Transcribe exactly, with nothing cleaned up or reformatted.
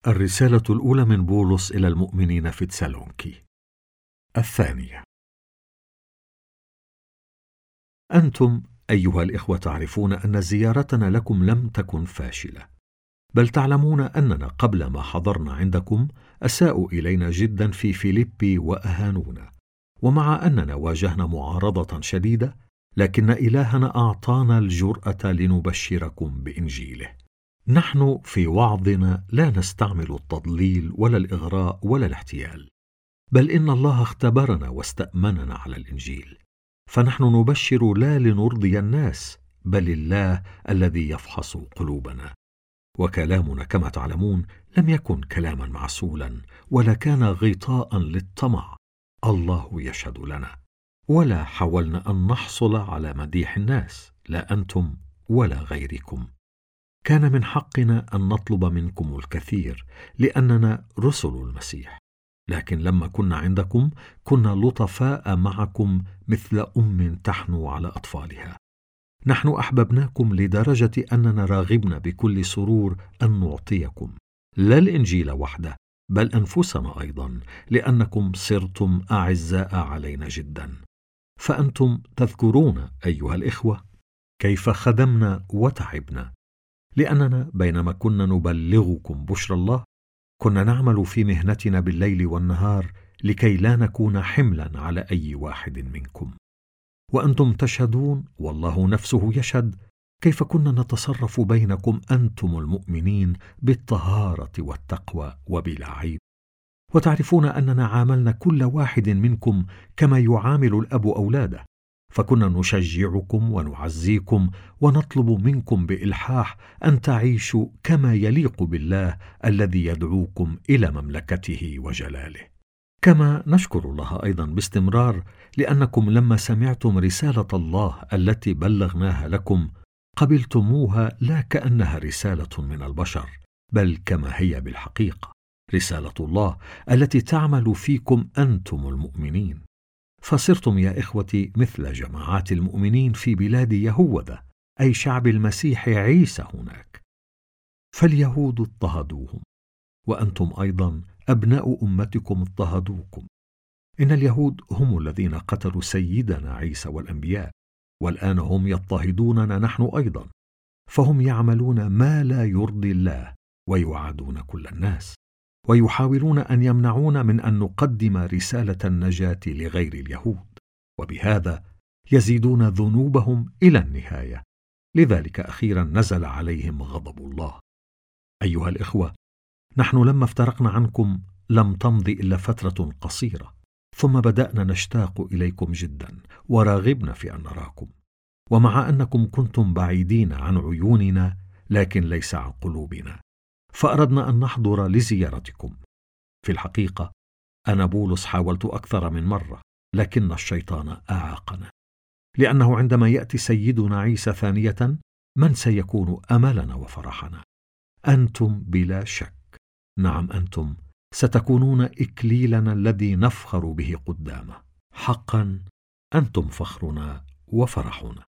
الرسالة الأولى من بولس إلى المؤمنين في تسالونكي الثانية. أنتم أيها الإخوة تعرفون أن زيارتنا لكم لم تكن فاشلة، بل تعلمون أننا قبل ما حضرنا عندكم أساءوا إلينا جدا في فيليبي وأهانونا، ومع أننا واجهنا معارضة شديدة لكن إلهنا أعطانا الجرأة لنبشركم بإنجيله. نحن في وعظنا لا نستعمل التضليل ولا الإغراء ولا الاحتيال، بل إن الله اختبرنا واستأمننا على الإنجيل، فنحن نبشر لا لنرضي الناس بل الله الذي يفحص قلوبنا. وكلامنا كما تعلمون لم يكن كلاما معسولا ولا كان غطاء للطمع، الله يشهد لنا، ولا حاولنا أن نحصل على مديح الناس، لا أنتم ولا غيركم. كان من حقنا أن نطلب منكم الكثير لأننا رسل المسيح، لكن لما كنا عندكم كنا لطفاء معكم مثل أم تحنو على أطفالها. نحن أحببناكم لدرجة أننا راغبنا بكل سرور أن نعطيكم لا الإنجيل وحده بل أنفسنا أيضا، لأنكم صرتم أعزاء علينا جدا. فأنتم تذكرون أيها الإخوة كيف خدمنا وتعبنا، لأننا بينما كنا نبلغكم بشرى الله كنا نعمل في مهنتنا بالليل والنهار لكي لا نكون حملا على أي واحد منكم. وأنتم تشهدون والله نفسه يشهد كيف كنا نتصرف بينكم أنتم المؤمنين بالطهارة والتقوى وبلا عيب، وتعرفون أننا عاملنا كل واحد منكم كما يعامل الأب أولاده، فكنا نشجعكم ونعزيكم ونطلب منكم بإلحاح أن تعيشوا كما يليق بالله الذي يدعوكم إلى مملكته وجلاله. كما نشكر الله أيضا باستمرار لأنكم لما سمعتم رسالة الله التي بلغناها لكم قبلتموها لا كأنها رسالة من البشر بل كما هي بالحقيقة رسالة الله التي تعمل فيكم أنتم المؤمنين. فصرتم يا إخوتي مثل جماعات المؤمنين في بلاد يهوذا، أي شعب المسيح عيسى هناك. فاليهود اضطهدوهم، وأنتم أيضا أبناء أمتكم اضطهدوكم. إن اليهود هم الذين قتلوا سيدنا عيسى والأنبياء، والآن هم يضطهدوننا نحن أيضا، فهم يعملون ما لا يرضي الله ويعادون كل الناس، ويحاولون أن يمنعون من أن نقدم رسالة النجاة لغير اليهود، وبهذا يزيدون ذنوبهم إلى النهاية. لذلك أخيرا نزل عليهم غضب الله. أيها الإخوة، نحن لما افترقنا عنكم لم تمضي إلا فترة قصيرة، ثم بدأنا نشتاق إليكم جدا وراغبنا في أن نراكم، ومع أنكم كنتم بعيدين عن عيوننا لكن ليس عن قلوبنا، فأردنا أن نحضر لزيارتكم. في الحقيقة أنا بولس حاولت أكثر من مرة لكن الشيطان أعاقنا، لأنه عندما يأتي سيدنا عيسى ثانية من سيكون أملنا وفرحنا؟ أنتم بلا شك، نعم أنتم ستكونون إكليلنا الذي نفخر به قدامه. حقا أنتم فخرنا وفرحنا.